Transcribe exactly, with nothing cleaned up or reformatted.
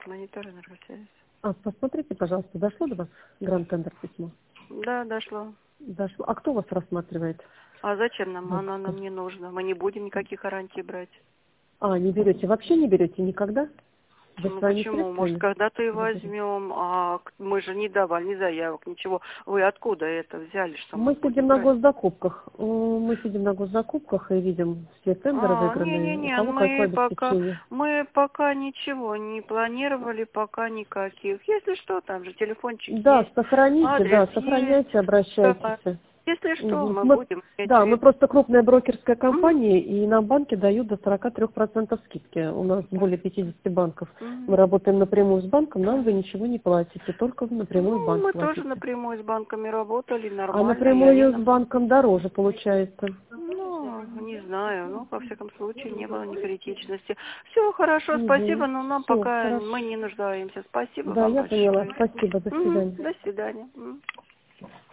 Монитор энергосвязи. А, посмотрите, пожалуйста, дошло до вас гранд-тендер письмо? Да, дошло. Дошло. А кто вас рассматривает? А зачем нам? Она Бабушка. нам не нужна. Мы не будем никаких гарантий брать. А, не берете? Вообще не берете никогда? Вы Ну своими почему? Может, средствами? когда-то и Заберете? возьмем. А к- мы же не давали ни заявок, ничего. Вы откуда это взяли, что мы Мы будем сидим на брать? госзакупках. Э, Мы сидим на госзакупках и видим все тендеры А, выигранные, у не-не-не, кого какое мы пока, обеспечение. мы пока ничего не планировали, пока никаких. Если что, там же телефончик Да, есть, сохраните, адрес да, есть. сохраняйте, Да. обращайтесь. Если что, Мгм. мы Мы, будем иметь в да, мы виду. просто крупная брокерская Мгм. компания, и нам банки дают до сорок три процента скидки. У нас более пятидесяти банков. Мы Мгм. работаем напрямую с банком, нам вы ничего не платите, только напрямую в Ну, банк мы тоже платите. напрямую с банками работали, А нормально, и они напрямую с нам, банком дороже получается. ну, не знаю, ну, во всяком случае, не было ни критичности. Все хорошо, Угу. спасибо, но нам Все, пока хорошо. мы не нуждаемся. Спасибо Да, вам я поняла. большое. Спасибо, до Мгм. свидания. До свидания. Мгм.